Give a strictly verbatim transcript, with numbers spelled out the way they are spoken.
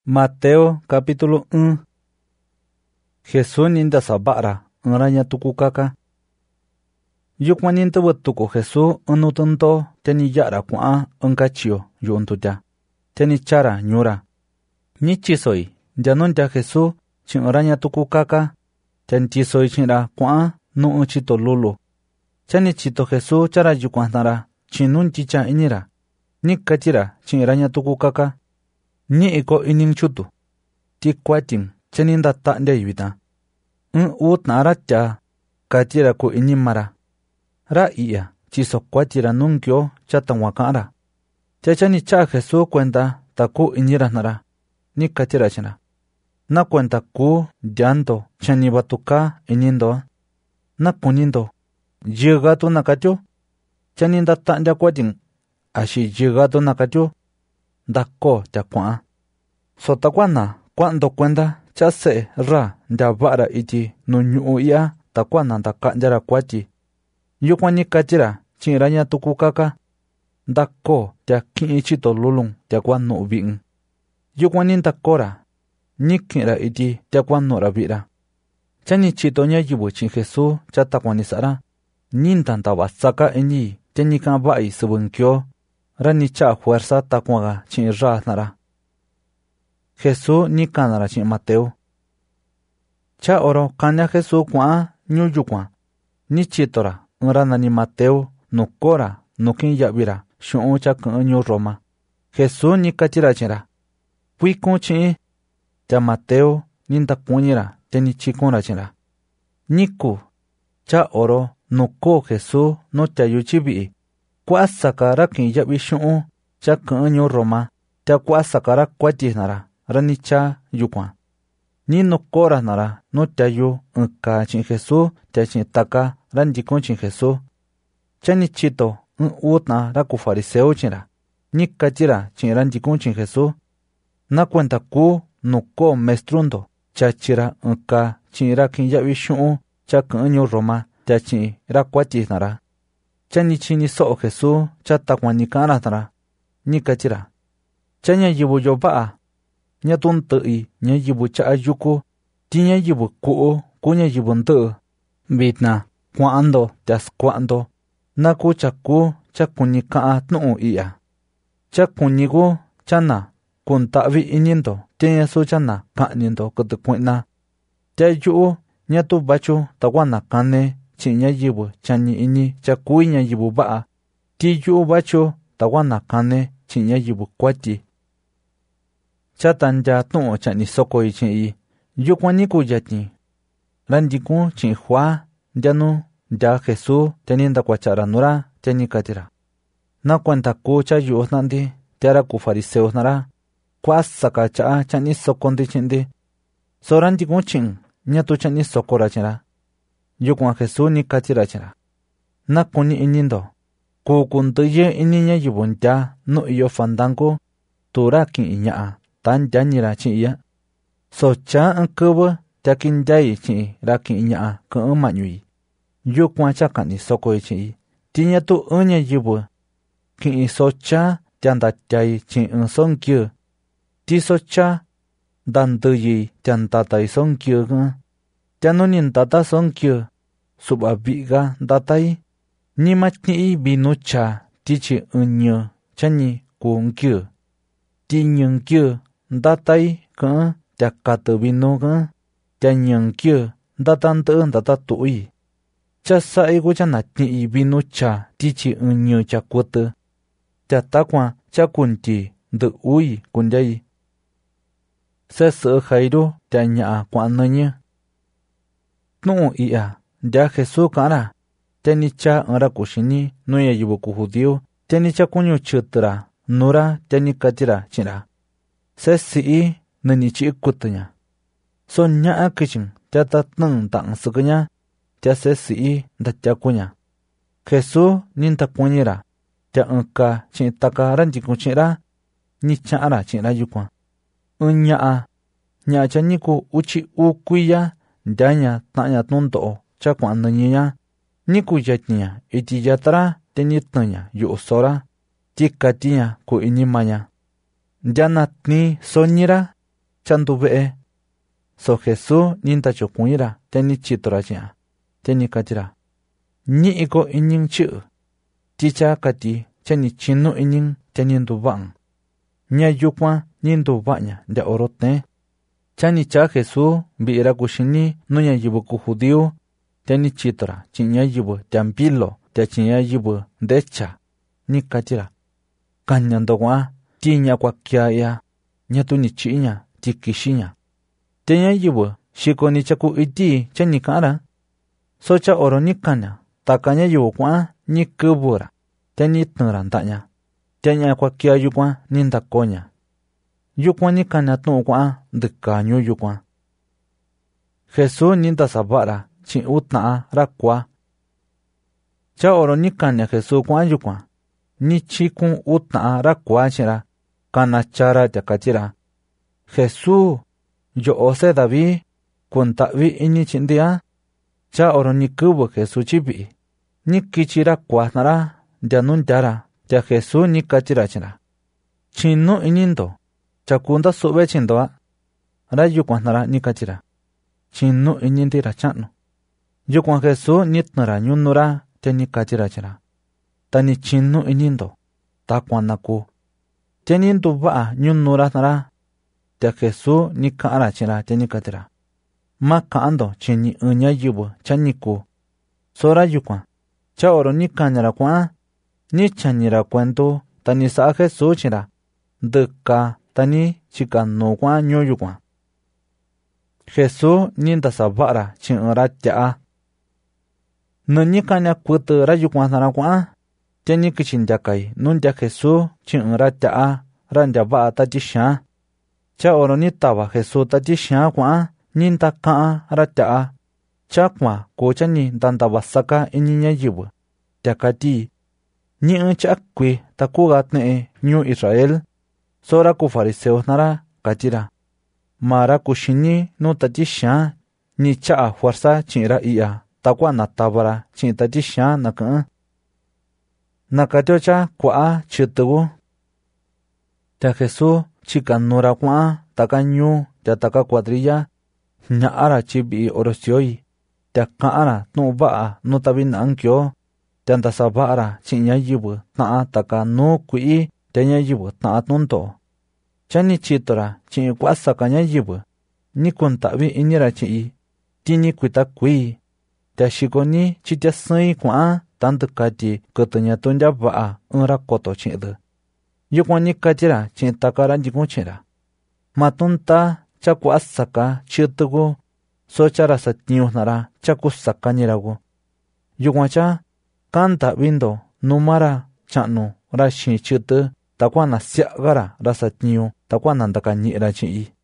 Mateo capítulo uno. Jesús ninda sabara ngranya tuku kaka. Yukwan ninta tuku Jesús unutunto teni yara kwa unkachio yuntuta. Teni chara nyura. Nichi soy janunta Jesús chin ngranya tuku kaka. Ten chisoy chinra kwa nu uchito lulu. Chani chito Jesús chara yukwan nara chinun chicha inira. Nikachira chin ngranya tuku kaka. Ni iko ining chutu. Ti kwating chaninda ta nde yuita. Un ut na racha katira ko inimara. Ra iya chiso kwatira nunkyo chatan wakara. Chachani cha Jesús cuenta taku inira nara. Ni katira chana. Na cuenta ku llanto chani batuka inindo. Na kunindo. Llegatu nakatyo. Chaninda ta nde kwating. Ashi llegatu nakatyo. Dako te kwa. Sota kwana cuando cuenta chase ra ndabara iti nunyu ia takwana ndakanjara kwati. Yukwani kachira chinranya tuku kaka. Dako te kin chito lulung te kwanu ubing. Yukwani ndakora nikira iti te kwanu rabira. Chani chito nya yibu chin Jesús chatakwani sara. Nintanta basaka eni tenika bai subunkyo. Rani cha fuerza takwaga chin ra nara. Jesús ni kanara chin Mateo. Cha oro kanya Jesús kwa nyu yukwa. Ni chitora ngrana ni Mateo nukora nukin yabira shun cha kan nyu Roma. Jesús ni kachira chira. Pui kun chin cha Mateo ninta kunyira teni chikora chira. Niku cha oro nuko Jesús no cha yuchibi. Kwa sakara kin yabi shun cha kan nyu Roma. Ta kwa sakara kwati nara. Ranicha yukwa. Ni no kora nara no tayo nka chin Jesús te chin taka randikon chin Jesús. Chani chito un utna raku fariseo chinra. Ni kachira chin randikon chin Jesús. Na cuenta ku no ko mestrundo chachira nka chin rakin yabi shun cha kanyo Roma te chin rakwati nara. Chani chini so Jesús cha takwani kana nara. Ni kachira. Chanya yibu yo baa. Nya tun tui nya yibu cha ayuko ti nya yibu ku ku nya yibu ntu bitna kwando tas kwando na ku cha ku cha kuni ka tnu iya cha kuni go chana kun ta vi inindo te so chana ka nindo kut kwina te yu nya tu bacho tawana kane chi nya yibu chani ini cha ku nya yibu ba ti yu bacho tawana kane chi nya yibu kwati. Chatan ja tu chani soko ichin i. Yukwani ku yati. Randiku chin hua. Janu ja Jesús tenienda kwachara nura teni katira. Na cuenta ku cha yu nandi. Tiara ku fariseos nara. Kwa saka cha chani soko ndi chindi. So randiku chin. Nyatu chani soko ra chira. Yukwan Jesús ni katira chira. Na kuni inindo. Ku kuntuye ininya yubunja no iyo fandango. Tura kin inya. Tan janira chi iya. So cha ang kubo takin jay chi rakin inya ka umanyui. Yukwa cha kani soko chi. Tinya tu unya yibu. Ki so cha janda jay chi ang song kyu. Ti so cha dan tu yi janda tay song kyu ga. Janunin data song kyu. Suba biga datai. Ni matni binu cha ti chi unyo chani kung kyu. Ti nyung kyu. Datai ka jakatu binu ka janyang kyu datan te data tui. Cha sa ego cha natni binu cha tichi unyo cha kutu. Cha takwa cha kunti de ui kunjai. Sa se khairu cha nya kwa nanya. Nu iya ja Jesús kara. Teni cha ara kushini no ya yibu ku judío. Teni cha kunyo chutra nura teni katira chira. Se si nani chi kutunya. So nya akichin ta tatnang tang suganya. Ta se si da cha kunya. Jesús ninta kunyira. Ta unka chin taka ranji kuchira. Ni cha ara chin ra yukwa. Unya a. Nya cha niku uchi ukuya. Danya tanya tonto cha kwa nanya. Niku yatnya iti yatra tenitnya yu sora. Tikatinya ku inimanya. Janatni sonira chandu ve'e. So Jesús ninta chokuira teni chitora chi'a. Teni kachira. Ñi'i ko iñin chữ. Chicha kati chani chinu iñin teni nduva'an. Ña yukwan nindu va'ña nda orote. Chani cha Jesús bi'ira kuxini nuña yibu ku judíu. Teni chitora chiña yibu tiampilo tia chiña yibu ndecha. Ni kachira. Kanya ndogu'a tiña kwa kia ya. Ña tu ni chiña ti kishiña. Tenya yibu shiko ni chaku iti chani kara. Socha oro ni kanya. Takanya yibu kwa ni kubura. Teni tnura ndaña. Tenya kwa kia yukwa ni ndakoña. Yukwa ni kanya tu kwa ndikañu yukwa. Jesús ni ndasabara chi utna'a rakwa. Cha oro ni kanya Jesús kwa yukwa. Ni chikun utna'a rakwa chira. Kana chara tia kachira. Jesús, yo ose David, kunta'vi ini chindia. Cha oro ni kubu Jesús chibi. Ni kichira kwa nara, dia nuntara, tia Jesús ni kachira chira. Chinu inindo, cha kunda sube chindoa. Ra yukwa nara ni kachira. Chinu inindira chano. Yukwa Jesús ni tnara nyunura, tia ni kachira chira. Tani chinu inindo, ta kwanaku. Teni nduva'a nyunura nara. Tia Jesús ni ka'ara chira teni katira. Ma ka'ando chini uña yibu chaniku. Sora yukwa. Cha oro ni kanyara kwa. Ni chanira cuento tani sa'a Jesús chira. Ndika tani chika no kwa nyo yukwa. Jesús ni ndasabara chinra tia. Nani kanya kutu ra yukwa nara kwa. Teni kichindakai nundia Jesús chinra tia randya va'a tatisha. Cha oro ni tava Jesús tatisha kwa ninta ka'a ra tia. Cha kwa kocha ni ndandava saka iniña yibu. Tia kati. Ni un cha kwe takuga tne nyu Israel. Sora ku fariseos nara kachira. Mara kushini no tatisha ni cha fuerza chinra iya. Takwa natabara chin tatisha naka. Nakatiocha kwa chitugu. Tia Jesús chika nura kwa taka nyu tia taka cuadrilla. Ña'ara chibi orosioi. Tia ka'ara nu va'a nu tabin ankyo. Tia ndasabara chiña yibu ta'a taka nu ku'i tia ña yibu ta'a tunto. Chani chitora chi'i kwa saka ña yibu. Ni kuntavi inira chi'i. Tini kuita kui. Tia shiko ni chitia sui kwa tanto kati kutuña tunya va'a unra koto chi'du. Yukwa ni kachira chi'i takara jikun chira. Matunta cha kwa saka chitugu. Sochara satniu nara cha kusaka niragu. Yukwa cha kanta vindo numara chanu ra shi chitu takwa na siagara ra satniu takwa nandaka nyira chi'i.